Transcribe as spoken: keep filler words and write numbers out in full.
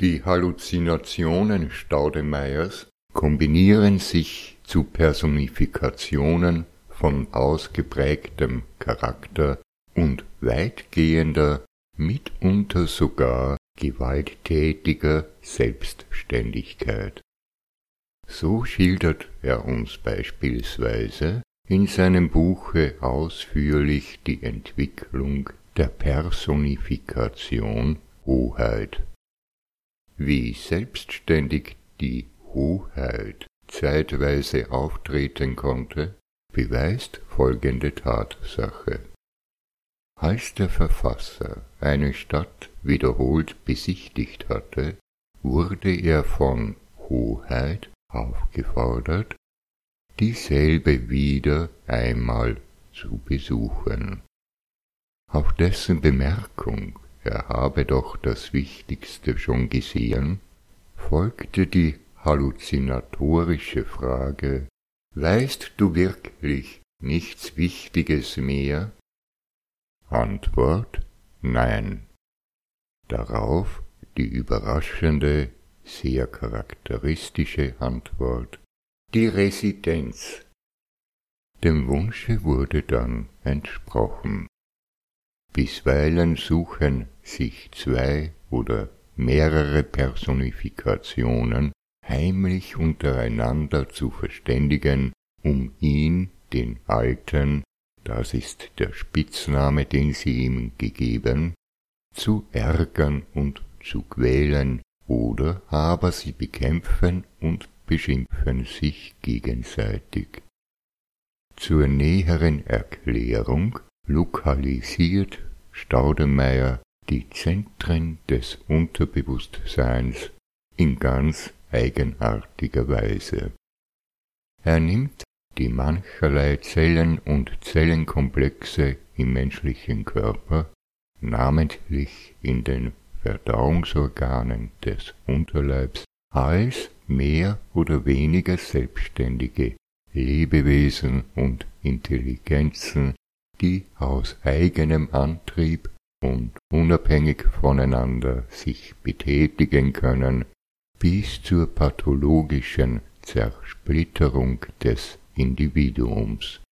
Die Halluzinationen Staudemeiers kombinieren sich zu Personifikationen von ausgeprägtem Charakter und weitgehender, mitunter sogar gewalttätiger Selbstständigkeit. So schildert er uns beispielsweise in seinem Buche ausführlich die Entwicklung der Personifikation Hoheit. Wie selbstständig die Hoheit zeitweise auftreten konnte, beweist folgende Tatsache. Als der Verfasser eine Stadt wiederholt besichtigt hatte, wurde er von Hoheit aufgefordert, dieselbe wieder einmal zu besuchen. Auf dessen Bemerkung, er habe doch das Wichtigste schon gesehen, folgte die halluzinatorische Frage: Weißt du wirklich nichts Wichtiges mehr? Antwort: Nein. Darauf die überraschende, sehr charakteristische Antwort: Die Residenz. Dem Wunsche wurde dann entsprochen. Bisweilen suchen sich zwei oder mehrere Personifikationen heimlich untereinander zu verständigen, um ihn, den Alten, das ist der Spitzname, den sie ihm gegeben, zu ärgern und zu quälen, oder aber sie bekämpfen und beschimpfen sich gegenseitig. Zur näheren Erklärung lokalisiert Staudemeier die Zentren des Unterbewusstseins in ganz eigenartiger Weise. Er nimmt die mancherlei Zellen und Zellenkomplexe im menschlichen Körper, namentlich in den Verdauungsorganen des Unterleibs, als mehr oder weniger selbstständige Lebewesen und Intelligenzen, die aus eigenem Antrieb und unabhängig voneinander sich betätigen können, bis zur pathologischen Zersplitterung des Individuums.